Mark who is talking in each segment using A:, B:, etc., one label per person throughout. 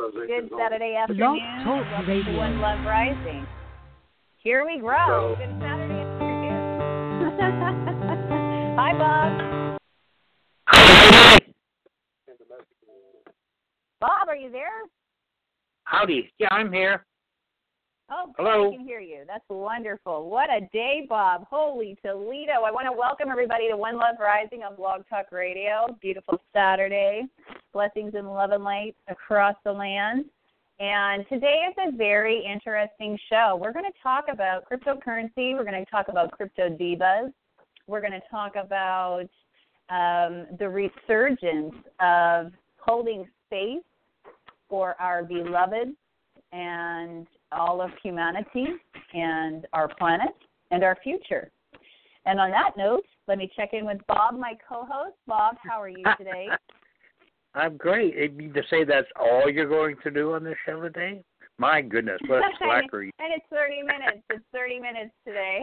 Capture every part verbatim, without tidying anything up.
A: Good Saturday afternoon.
B: Blog Talk
A: Welcome to
B: Radio.
A: One Love Rising. Here we grow. Good Saturday afternoon. Hi, Bob. Bob, are you there?
C: Howdy. Yeah, I'm here.
A: Oh,
C: hello.
A: I can hear you. That's wonderful. What a day, Bob. Holy Toledo. I want to welcome everybody to One Love Rising on Blog Talk Radio. Beautiful Saturday. Blessings and love and light across the land. And today is a very interesting show. We're going to talk about cryptocurrency. We're going to talk about crypto divas. We're going to talk about um, the resurgence of holding space for our beloved and all of humanity and our planet and our future. And on that note, let me check in with Bob, my co-host. Bob, how are you today?
C: I'm great. You mean to say that's all you're going to do on this show today? My goodness, what a slacker you.
A: And it's thirty minutes. It's thirty minutes today.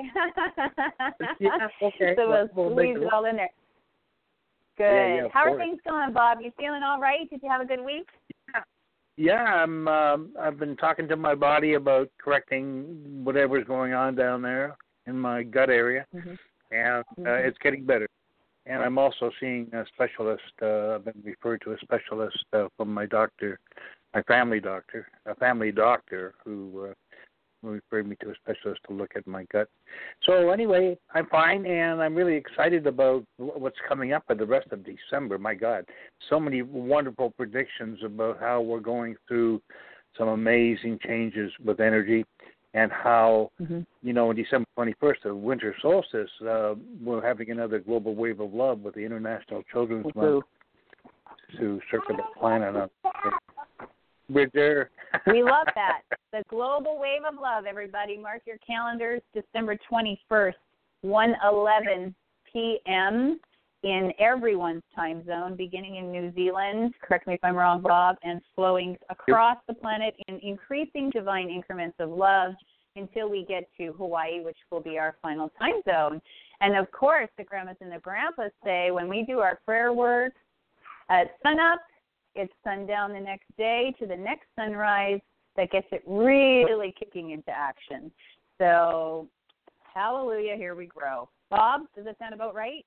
C: Yeah, okay.
A: So we'll,
C: we'll
A: squeeze
C: it
A: it all in there. Good.
C: Yeah, yeah,
A: how are
C: course.
A: things going, Bob? You feeling all right? Did you have a good week?
C: Yeah, I'm. Um, I've been talking to my body about correcting whatever's going on down there in my gut area,
A: Mm-hmm.
C: and uh,
A: Mm-hmm.
C: it's getting better. And I'm also seeing a specialist. Uh, I've been referred to a specialist uh, from my doctor, my family doctor, a family doctor who uh, referred me to a specialist to look at my gut. So anyway, I'm fine, and I'm really excited about what's coming up for the rest of December. My God, so many wonderful predictions about how we're going through some amazing changes with energy, and how,
A: Mm-hmm.
C: you know, on December twenty-first, the winter solstice, uh, we're having another global wave of love with the International Children's
A: Woo-hoo.
C: Month to circle the planet. We're there.
A: We love that. The global wave of love, everybody. Mark your calendars, December twenty-first, one eleven p.m. in everyone's time zone, beginning in New Zealand, correct me if I'm wrong, Bob, and flowing across the planet in increasing divine increments of love until we get to Hawaii, which will be our final time zone. And, of course, the grandmas and the grandpas say when we do our prayer work at sunup, it's sundown the next day to the next sunrise that gets it really kicking into action. So, hallelujah, here we grow. Bob, does that sound about right?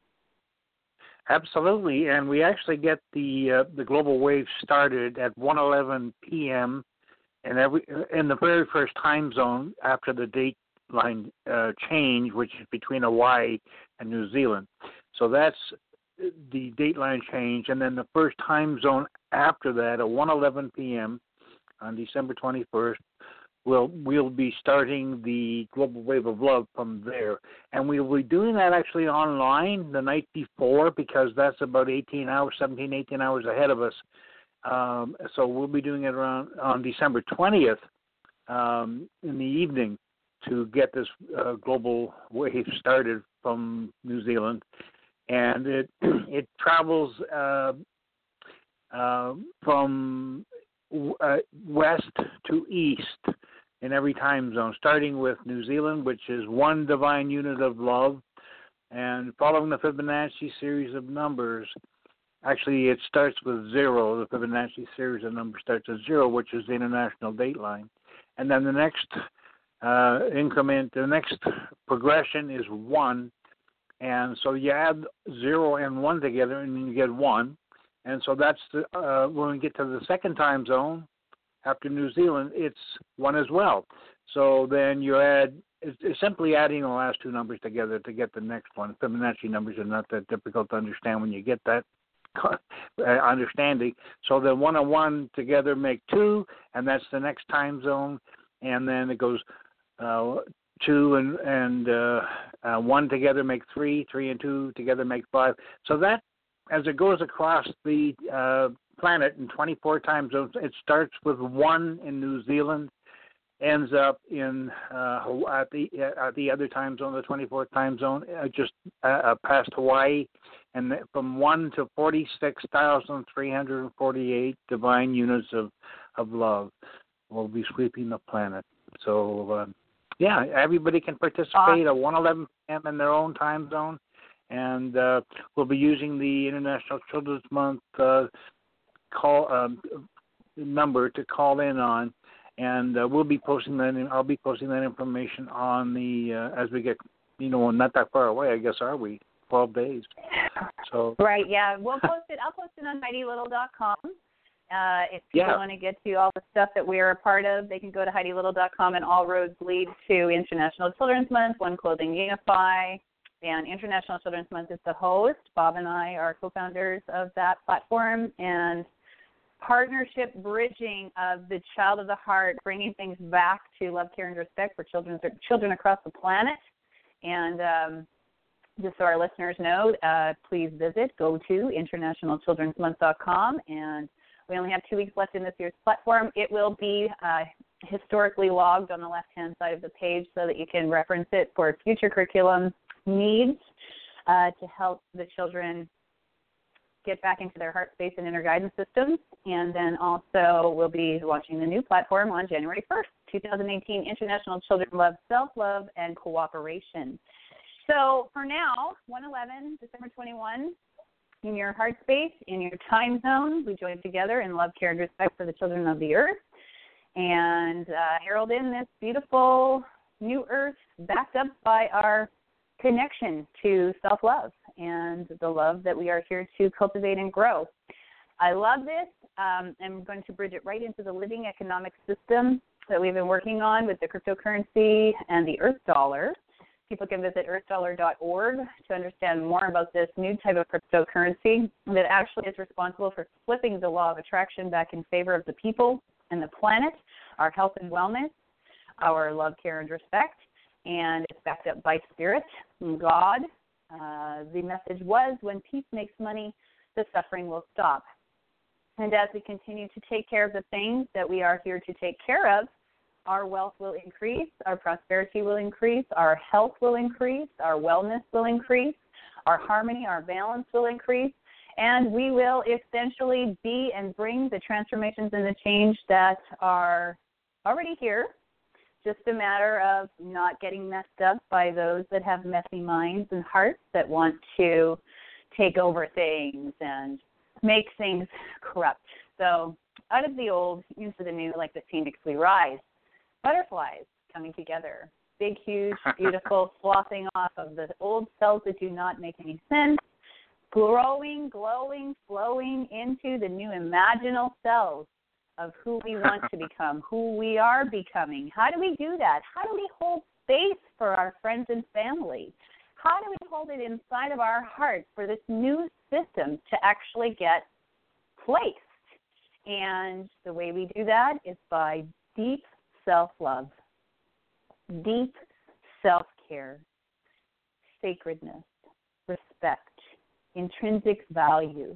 C: Absolutely, and we actually get the uh, the global wave started at one eleven p.m. and every in the very first time zone after the date line uh, change, which is between Hawaii and New Zealand. So that's the date line change, and then the first time zone after that at one eleven p.m. on December twenty-first, we'll we'll be starting the global wave of love from there, and we'll be doing that actually online the night before because that's about eighteen hours, seventeen, eighteen hours ahead of us. Um, so we'll be doing it around on December twentieth um, in the evening to get this uh, global wave started from New Zealand. And it it travels uh, uh, from uh, west to east in every time zone, starting with New Zealand, which is one divine unit of love, and following the Fibonacci series of numbers. Actually, it starts with zero. The Fibonacci series of numbers starts at zero, which is the international date line. And then the next uh, increment, the next progression is one. And so you add zero and one together, and then you get one. And so that's the, uh, when we get to the second time zone after New Zealand, it's one as well. So then you add, it's, it's simply adding the last two numbers together to get the next one. Fibonacci numbers are not that difficult to understand when you get that understanding. So then one and one together make two, and that's the next time zone. And then it goes uh, two and and uh, uh, one together make three, three and two together make five. So that, as it goes across the uh, planet in twenty-four time zones, it starts with one in New Zealand, ends up in uh, at the at the other time zone, the twenty-fourth time zone, uh, just uh, past Hawaii, and from one to forty-six thousand three hundred forty-eight divine units of of love will be sweeping the planet. So. Uh, Yeah, everybody can participate at one eleven p.m. in their own time zone, and uh, we'll be using the International Children's Month uh, call um, number to call in on, and uh, we'll be posting that. In, I'll be posting that information on the uh, as we get, you know, not that far away. I guess are we? Twelve days. So
A: right, yeah, we'll post it. I'll post it on Heidi Little dot com. Uh, if people
C: yeah.
A: want to get to all the stuff that we are a part of, they can go to Heidi Little dot com, and all roads lead to International Children's Month, One Clothing Unify, and International Children's Month is the host. Bob and I are co-founders of that platform, and partnership bridging of the child of the heart, bringing things back to love, care, and respect for children, children across the planet. And um, just so our listeners know, uh, please visit, go to international children's month dot com, and we only have two weeks left in this year's platform. It will be uh, historically logged on the left-hand side of the page so that you can reference it for future curriculum needs uh, to help the children get back into their heart space and inner guidance systems. And then also we'll be launching the new platform on January first, twenty eighteen, International Children Love, Self-Love, and Cooperation. So for now, one eleven, December twenty-first, in your heart space, in your time zone, we join together in love, care, and respect for the children of the earth, and uh, herald in this beautiful new earth backed up by our connection to self-love and the love that we are here to cultivate and grow. I love this. Um, I'm going to bridge it right into the living economic system that we've been working on with the cryptocurrency and the earth dollar. People can visit earth dollar dot org to understand more about this new type of cryptocurrency that actually is responsible for flipping the law of attraction back in favor of the people and the planet, our health and wellness, our love, care, and respect, and it's backed up by spirit and God. Uh, the message was, when peace makes money, the suffering will stop. And as we continue to take care of the things that we are here to take care of, our wealth will increase, our prosperity will increase, our health will increase, our wellness will increase, our harmony, our balance will increase, and we will essentially be and bring the transformations and the change that are already here. Just a matter of not getting messed up by those that have messy minds and hearts that want to take over things and make things corrupt. So out of the old, into the new, like the phoenix we rise. Butterflies coming together, big, huge, beautiful, sloughing off of the old cells that do not make any sense, growing, glowing, flowing into the new imaginal cells of who we want to become, who we are becoming. How do we do that? How do we hold space for our friends and family? How do we hold it inside of our heart for this new system to actually get placed? And the way we do that is by deep self-love, deep self-care, sacredness, respect, intrinsic value.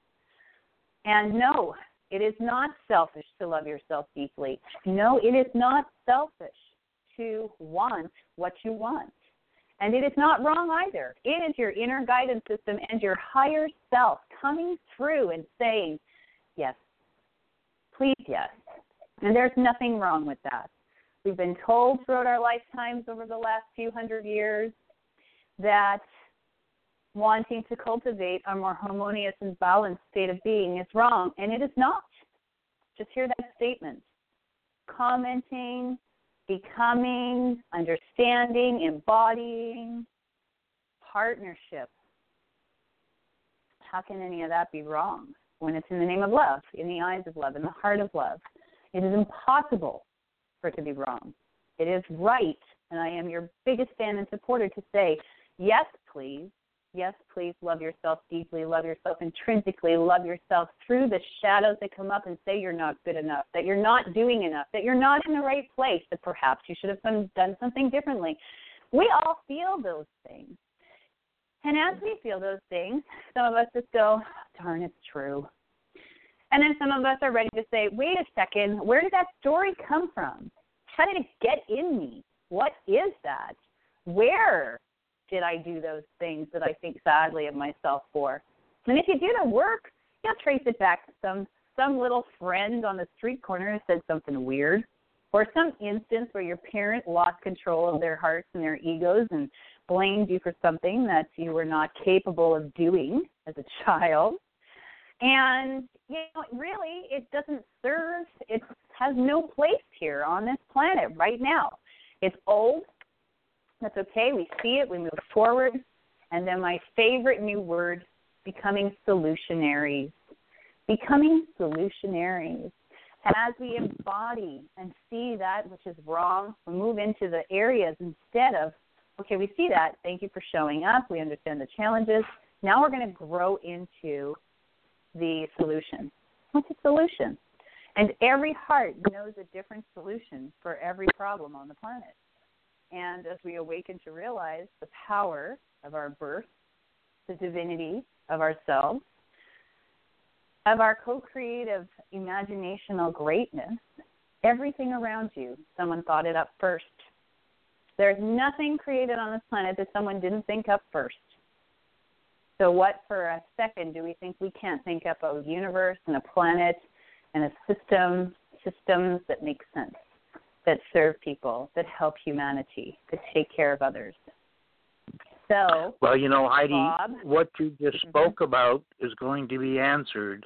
A: And no, it is not selfish to love yourself deeply. No, it is not selfish to want what you want. And it is not wrong either. It is your inner guidance system and your higher self coming through and saying, yes, please, yes. And there's nothing wrong with that. We've been told throughout our lifetimes over the last few hundred years that wanting to cultivate a more harmonious and balanced state of being is wrong, and it is not. Just hear that statement. Commenting, becoming, understanding, embodying, partnership. How can any of that be wrong when it's in the name of love, in the eyes of love, in the heart of love? It is impossible for it to be wrong. It is right, and I am your biggest fan and supporter to say, yes, please. Yes, please love yourself deeply, love yourself intrinsically, love yourself through the shadows that come up and say you're not good enough, that you're not doing enough, that you're not in the right place, that perhaps you should have done, done something differently. We all feel those things. And as we feel those things, some of us just go, darn, it's true. And then some of us are ready to say, wait a second, where did that story come from? How did it get in me? What is that? Where did I do those things that I think sadly of myself for? And if you do the work, you'll trace it back to some, some little friend on the street corner who said something weird, or some instance where your parent lost control of their hearts and their egos and blamed you for something that you were not capable of doing as a child. And, you know, really, it doesn't serve, it has no place here on this planet right now. It's old. That's okay. We see it. We move forward. And then my favorite new word, becoming solutionaries. Becoming solutionaries. As we embody and see that which is wrong, we move into the areas instead of, okay, we see that. Thank you for showing up. We understand the challenges. Now we're going to grow into the solution. What's a solution? And every heart knows a different solution for every problem on the planet. And as we awaken to realize the power of our birth, the divinity of ourselves, of our co-creative imaginational greatness, everything around you, someone thought it up first. There's nothing created on this planet that someone didn't think up first. So what for a second do we think we can't think up a universe and a planet and a system, systems that make sense, that serve people, that help humanity, that take care of others? So,
C: well, you know, Heidi,
A: Bob,
C: what you just
A: mm-hmm.
C: spoke about is going to be answered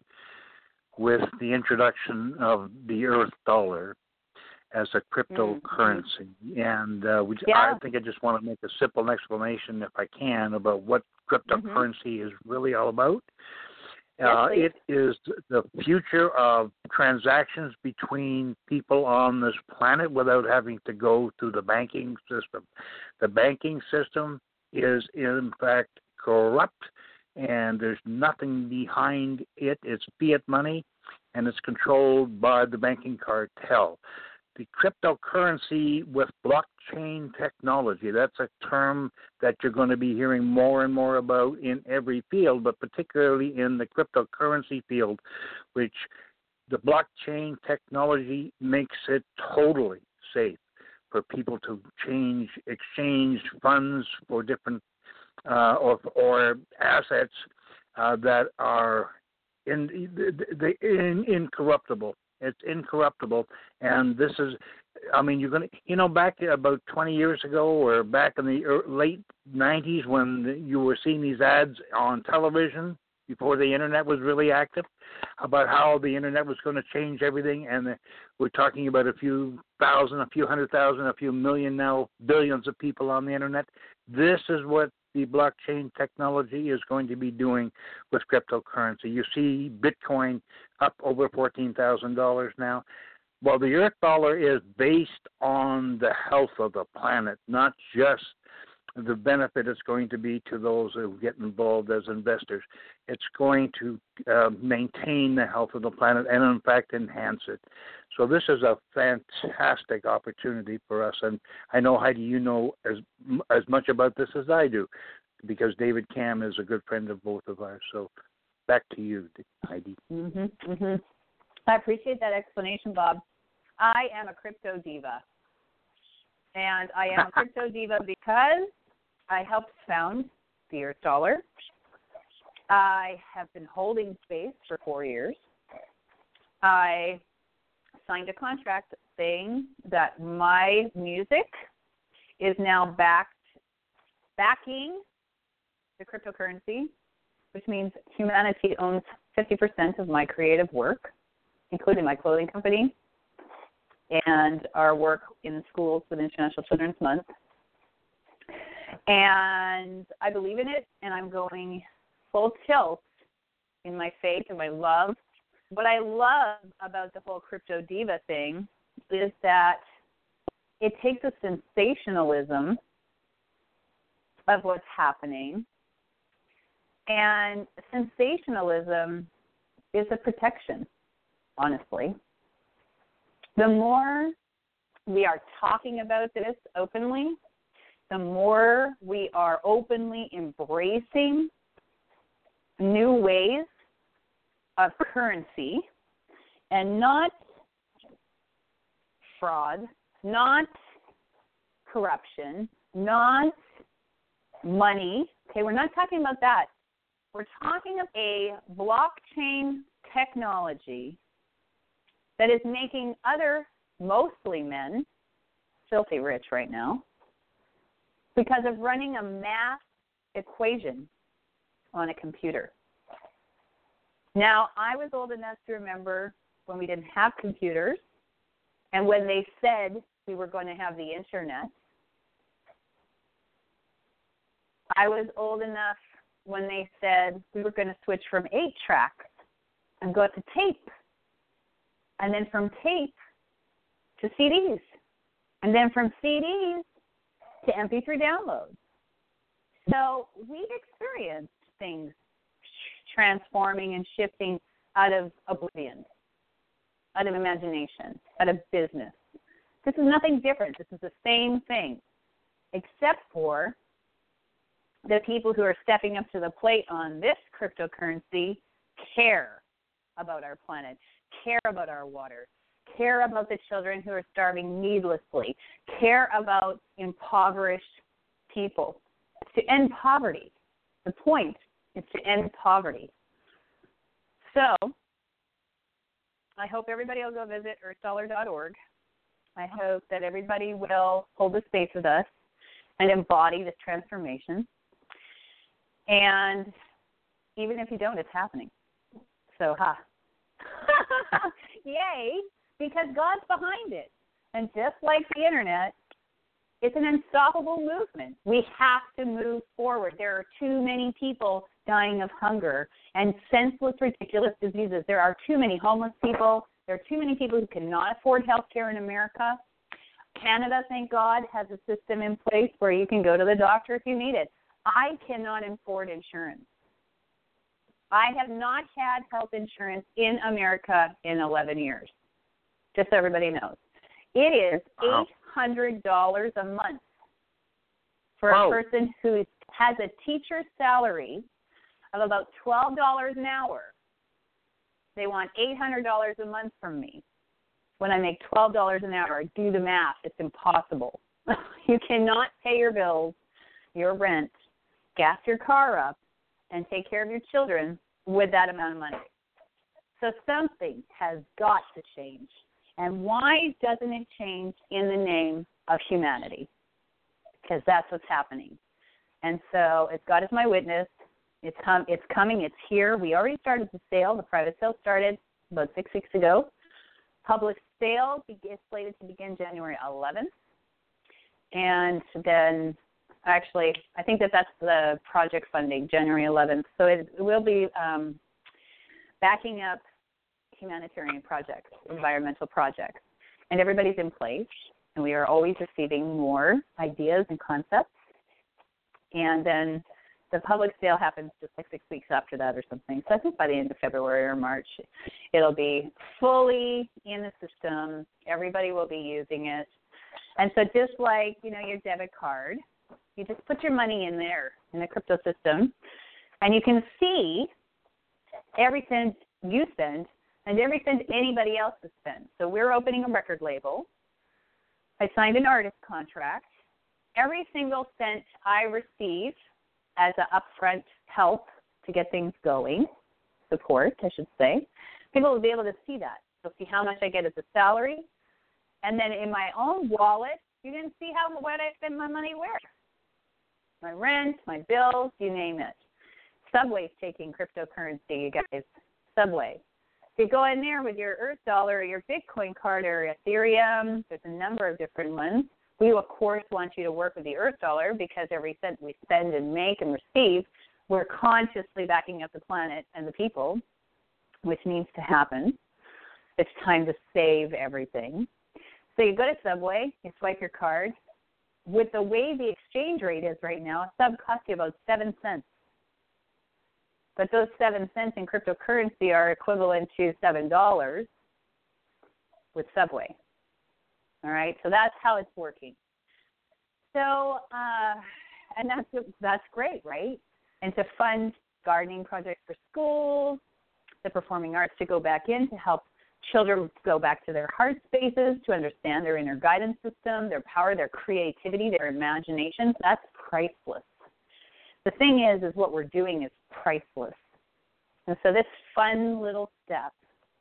C: with the introduction of the Earth dollar as a cryptocurrency. Mm-hmm. And uh, we,
A: yeah.
C: I think I just want to make a simple explanation, if I can, about what cryptocurrency mm-hmm. is really all about.
A: Yes,
C: uh, it is the future of transactions between people on this planet without having to go through the banking system. The banking system is, in fact, corrupt, and there's nothing behind it. It's fiat money, and it's controlled by the banking cartel. The cryptocurrency with blockchain technology, that's a term that you're going to be hearing more and more about in every field, but particularly in the cryptocurrency field, which the blockchain technology makes it totally safe for people to change, exchange funds for different uh, or, or assets uh, that are in, in, in, incorruptible. It's incorruptible, and this is, I mean, you're going to, you know, back about twenty years ago or back in the early, late nineties when you were seeing these ads on television before the Internet was really active about how the Internet was going to change everything, and the, we're talking about a few thousand, a few hundred thousand, a few million now, billions of people on the Internet. This is what the blockchain technology is going to be doing with cryptocurrency. You see Bitcoin up over fourteen thousand dollars now. Well, the Earth dollar is based on the health of the planet, not just the benefit it's going to be to those who get involved as investors. It's going to uh, maintain the health of the planet and, in fact, enhance it. So this is a fantastic opportunity for us. And I know, Heidi, you know as as much about this as I do, because David Cam is a good friend of both of ours. So back to you, Heidi.
A: Mm-hmm, mm-hmm. I appreciate that explanation, Bob. I am a crypto diva. And I am a crypto diva because I helped found the Earth Dollar. I have been holding space for four years. I signed a contract saying that my music is now backed, backing the cryptocurrency, which means humanity owns fifty percent of my creative work, including my clothing company and our work in schools with International Children's Month. And I believe in it, and I'm going full tilt in my faith and my love. What I love about the whole crypto diva thing is that it takes the sensationalism of what's happening, and sensationalism is a protection, honestly. The more we are talking about this openly, the more we are openly embracing new ways of currency and not fraud, not corruption, not money. Okay, we're not talking about that. We're talking of a blockchain technology that is making other, mostly men, filthy rich right now because of running a math equation on a computer. Now, I was old enough to remember when we didn't have computers and when they said we were going to have the internet. I was old enough when they said we were going to switch from eight tracks and go to tape, and then from tape to C Ds, and then from C Ds to M P three downloads. So we've experienced things transforming and shifting out of oblivion, out of imagination, out of business. This is nothing different. This is the same thing, except for the people who are stepping up to the plate on this cryptocurrency care about our planet, care about our water, care about the children who are starving needlessly, care about impoverished people. To end poverty. The point is to end poverty. So I hope everybody will go visit earth dollar dot org. I hope that everybody will hold the space with us and embody this transformation. And even if you don't, it's happening. So, ha. Yay, because God's behind it. And just like the internet, it's an unstoppable movement. We have to move forward. There are too many people dying of hunger and senseless, ridiculous diseases. There are too many homeless people. There are too many people who cannot afford health care in America. Canada, thank God, has a system in place where you can go to the doctor if you need it. I cannot afford insurance. I have not had health insurance in America in eleven years, just so everybody knows. It is eight hundred dollars a month for
C: Wow.
A: a person who has a teacher's salary of about twelve dollars an hour. They want eight hundred dollars a month from me. When I make twelve dollars an hour, do the math. It's impossible. You cannot pay your bills, your rent, gas your car up, and take care of your children with that amount of money. So something has got to change. And why doesn't it change in the name of humanity? Because that's what's happening. And so it's God is my witness. It's com- it's coming. It's here. We already started the sale. The private sale started about six weeks ago. Public sale is slated to begin January eleventh. And then, actually, I think that that's the project funding, January eleventh. So it, it will be um, backing up humanitarian projects, environmental projects. And everybody's in place. And we are always receiving more ideas and concepts. And then the public sale happens just like six weeks after that or something. So I think by the end of February or March, it'll be fully in the system. Everybody will be using it. And so just like, you know, your debit card, you just put your money in there in the crypto system, and you can see every cent you spend and every cent anybody else has spent. So we're opening a record label. I signed an artist contract. Every single cent I receive as an upfront help to get things going, support, I should say, people will be able to see that. They'll see how much I get as a salary. And then in my own wallet, you can see how what I spend my money where. My rent, my bills, you name it. Subway's taking cryptocurrency, you guys. Subway. If you go in there with your Earth Dollar or your Bitcoin card or Ethereum, there's a number of different ones. We, of course, want you to work with the Earth Dollar because every cent we spend and make and receive, we're consciously backing up the planet and the people, which needs to happen. It's time to save everything. So you go to Subway, you swipe your card. With the way the exchange rate is right now, a sub costs you about seven cents. But those seven cents in cryptocurrency are equivalent to seven dollars with Subway. All right, so that's how it's working. So, uh, and that's that's great, right? And to fund gardening projects for schools, the performing arts to go back in to help children go back to their heart spaces, to understand their inner guidance system, their power, their creativity, their imagination. That's priceless. The thing is, is what we're doing is priceless. And so this fun little step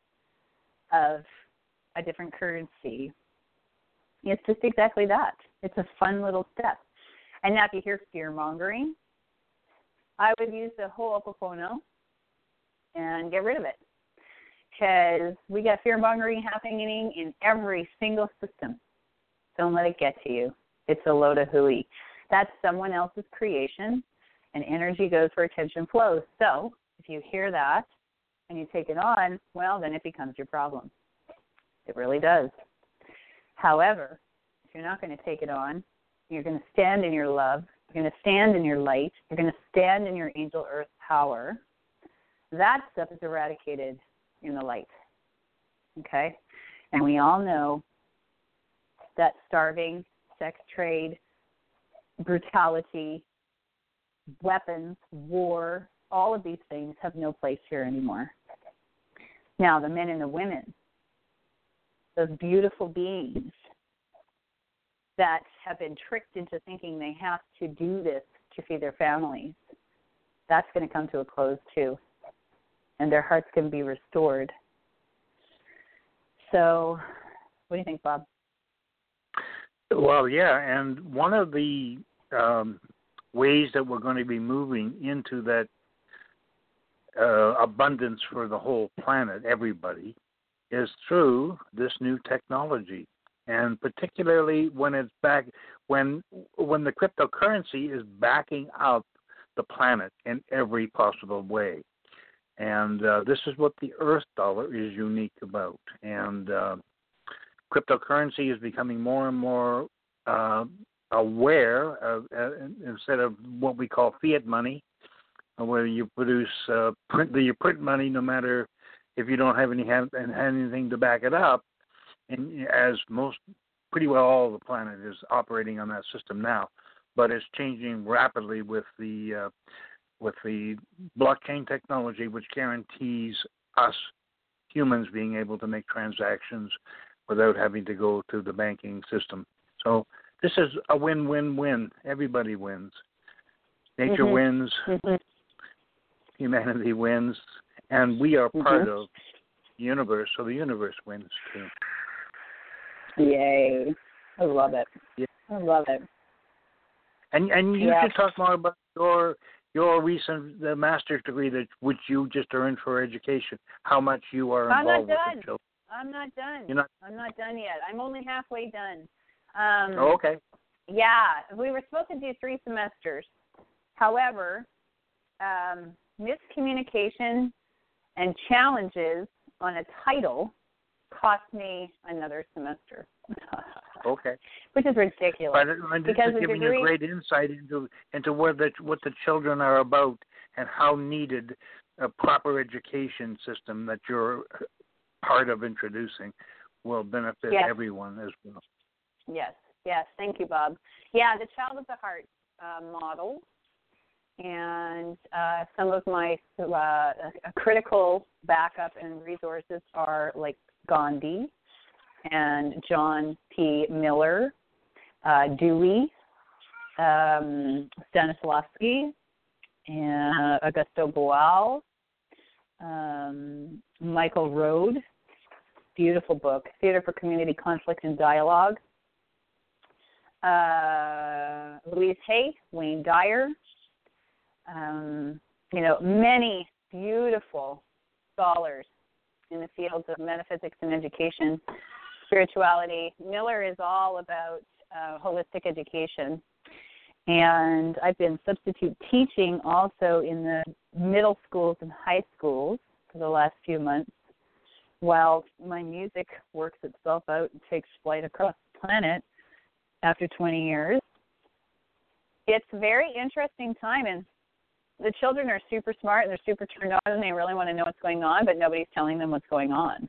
A: of a different currency, it's just exactly that. It's a fun little step. And now if you hear fear-mongering, I would use the Ho'oponopono and get rid of it. Because we got fear-mongering happening in every single system. Don't let it get to you. It's a load of hooey. That's someone else's creation, and energy goes where attention flows. So if you hear that and you take it on, well, then it becomes your problem. It really does. However, if you're not going to take it on, you're going to stand in your love, you're going to stand in your light, you're going to stand in your angel earth power, that stuff is eradicated in the light. Okay? And we all know that starving, sex trade, brutality, weapons, war, all of these things have no place here anymore. Now, the men and the women, those beautiful beings that have been tricked into thinking they have to do this to feed their families, that's going to come to a close too. And their hearts can be restored. So, what do you think, Bob?
C: Well, yeah, and one of the um, ways that we're going to be moving into that uh, abundance for the whole planet, everybody, is through this new technology. And particularly when it's back, when when the cryptocurrency is backing up the planet in every possible way. And uh, this is what the Earth dollar is unique about. And uh, cryptocurrency is becoming more and more uh, aware of, uh, instead of what we call fiat money, where you produce uh, print you print money no matter if you don't have any have, anything to back it up. And as most, pretty well all of the planet is operating on that system now, but it's changing rapidly with the uh, with the blockchain technology, which guarantees us humans being able to make transactions without having to go to the banking system. So this is a win-win-win. Everybody wins. Nature
A: mm-hmm.
C: wins.
A: Mm-hmm.
C: Humanity wins. And we are part
A: mm-hmm.
C: of the universe, so the universe wins too.
A: Yay. I love it.
C: Yeah.
A: I love it.
C: And and you
A: yeah.
C: should talk more about your your recent the master's degree that which you just earned for education. How much you are
A: I'm
C: involved
A: not
C: with
A: done.
C: the children.
A: I'm not done.
C: You're not.
A: I'm not done yet. I'm only halfway done. Um,
C: oh, okay.
A: Yeah, we were supposed to do three semesters. However, um, miscommunication and challenges on a title cost me another semester.
C: Okay.
A: Which is ridiculous.
C: But, and this
A: because
C: is giving
A: degree,
C: you great insight into into where the what the children are about and how needed a proper education system that you're part of introducing will benefit
A: yes.
C: everyone as well.
A: Yes, yes. Thank you, Bob. Yeah, the Child of the Heart uh, model, and uh, some of my uh, critical backup and resources are like Gandhi and John P. Miller, uh, Dewey, um, Stanislavski, and Augusto Boal, um, Michael Road. Beautiful book, Theater for Community Conflict and Dialogue. Uh, Louise Hay, Wayne Dyer. Um, you know, many beautiful scholars in the fields of metaphysics and education, spirituality. Miller is all about uh, holistic education. And I've been substitute teaching also in the middle schools and high schools for the last few months, while my music works itself out and takes flight across the planet after twenty years. It's a very interesting time, and the children are super smart and they're super turned on and they really want to know what's going on, but nobody's telling them what's going on.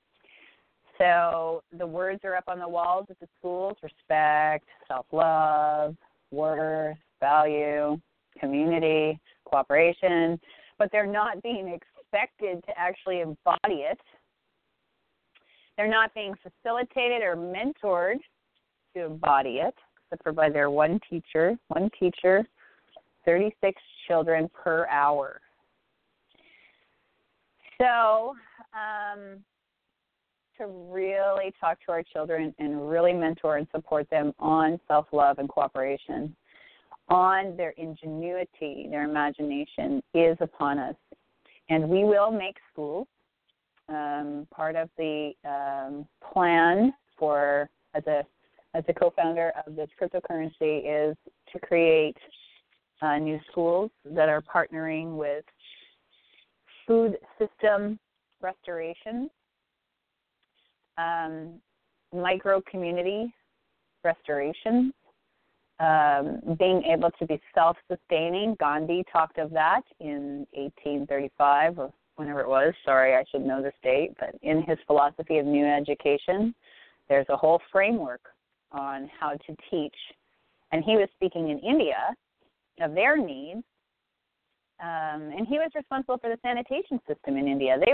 A: So the words are up on the walls at the schools: respect, self-love, worth, value, community, cooperation, but they're not being expected to actually embody it. They're not being facilitated or mentored to embody it, except for by their one teacher, one teacher, thirty-six children per hour. So um, to really talk to our children and really mentor and support them on self-love and cooperation, on their ingenuity, their imagination is upon us. and we will make schools. Um, part of the um, plan for as a as a co-founder of this cryptocurrency is to create uh, new schools that are partnering with food system restoration, um, micro community restoration, um, being able to be self-sustaining. Gandhi talked of that in eighteen thirty-five or whenever it was. Sorry, I should know this date, but in his philosophy of new education, there's a whole framework on how to teach. And he was speaking in India of their needs, um, and he was responsible for the sanitation system in India. They,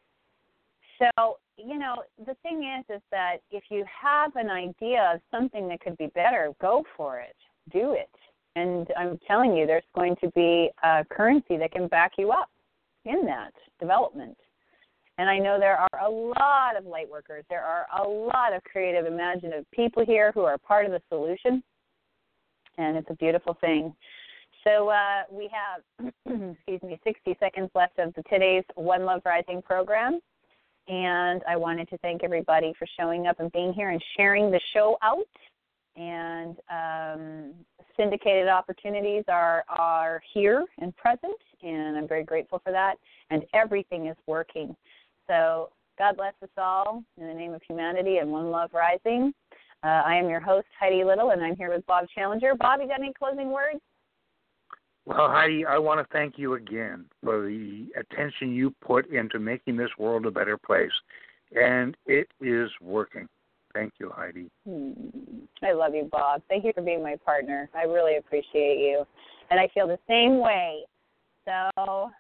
A: so, you know, the thing is, is that if you have an idea of something that could be better, go for it, do it. And I'm telling you, there's going to be a currency that can back you up in that development. And I know there are a lot of light workers. There are a lot of creative, imaginative people here who are part of the solution, and it's a beautiful thing. So uh, we have, excuse me, sixty seconds left of the today's One Love Rising program, and I wanted to thank everybody for showing up and being here and sharing the show out. And um, syndicated opportunities are, are here and present, and I'm very grateful for that. And everything is working. So God bless us all in the name of humanity and One Love Rising. Uh, I am your host, Heidi Little, and I'm here with Bob Challenger. Bob, you got any closing words?
C: Well, Heidi, I want to thank you again for the attention you put into making this world a better place. And it is working. Thank you, Heidi.
A: Hmm. I love you, Bob. Thank you for being my partner. I really appreciate you. And I feel the same way. So,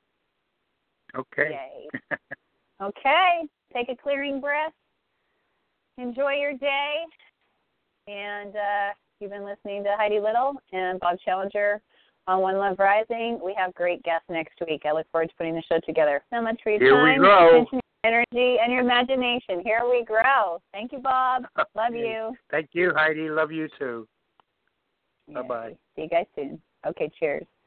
C: okay.
A: Yay. Okay. Take a clearing breath. Enjoy your day. And uh, you've been listening to Heidi Little and Bob Challenger on One Love Rising. We have great guests next week. I look forward to putting the show together. So much for your
C: Here
A: time,
C: we go.
A: attention, energy, and your imagination. Here we grow. Thank you, Bob. Love you.
C: Thank you, Heidi. Love you, too.
A: Yeah.
C: Bye-bye.
A: See you guys soon. Okay, cheers.